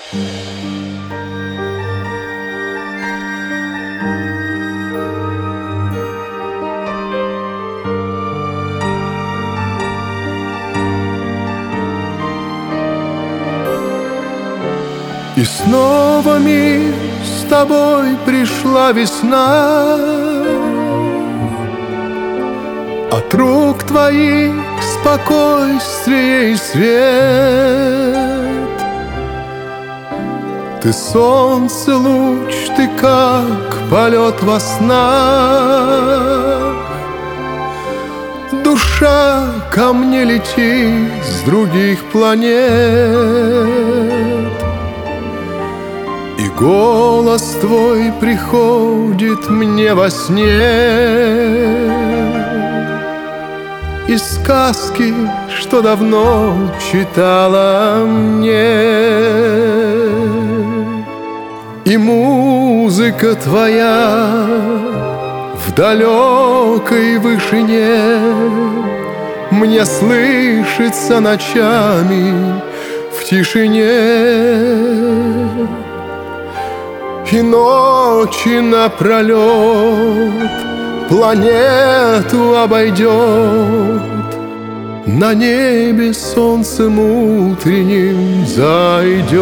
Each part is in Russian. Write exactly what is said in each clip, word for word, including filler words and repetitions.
И снова мир с тобой пришла весна. От рук твоих спокойствие и свет. Ты солнце луч, ты как полет во снах. Душа ко мне летит с других планет. И голос твой приходит мне во сне. Из сказки, что давно читала мне. И музыка твоя в далекой вышине мне слышится ночами в тишине. И ночи напролет планету обойдет, на небе солнцем утренним зайдет.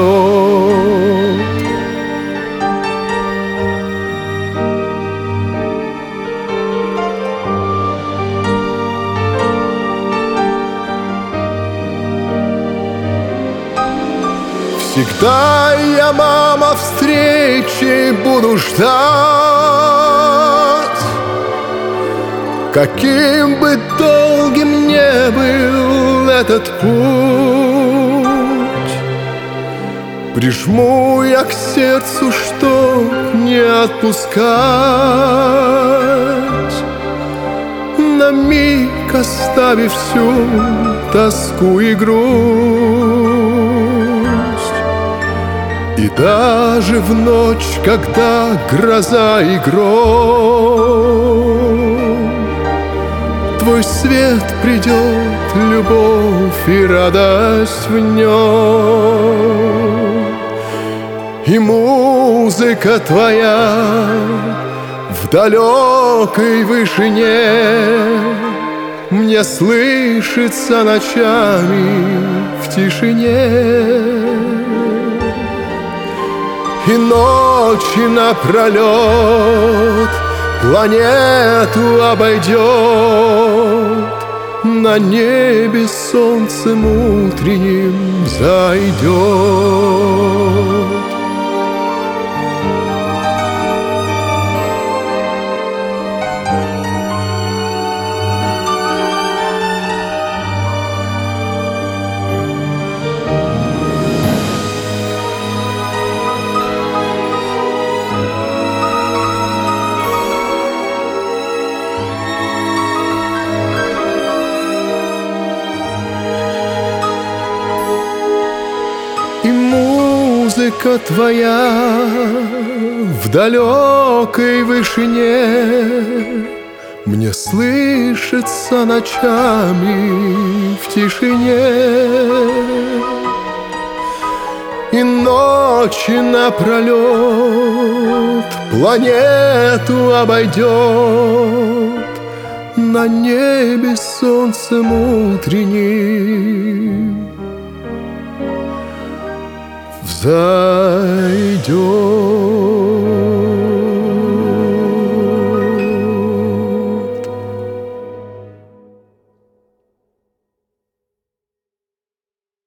Всегда я, мама, встречи буду ждать. Каким бы долгим ни был этот путь, прижму я к сердцу, чтоб не отпускать, на миг оставив всю тоску и грусть. И даже в ночь, когда гроза и гром, твой свет придет, любовь и радость в нем. И музыка твоя в далекой вышине мне слышится ночами в тишине. И ночи напролет планету обойдет, на небе солнцем утренним зайдет. И музыка твоя в далекой вышине мне слышится ночами в тишине. И ночи напролет планету обойдет, на небе солнцем утренним взойдет.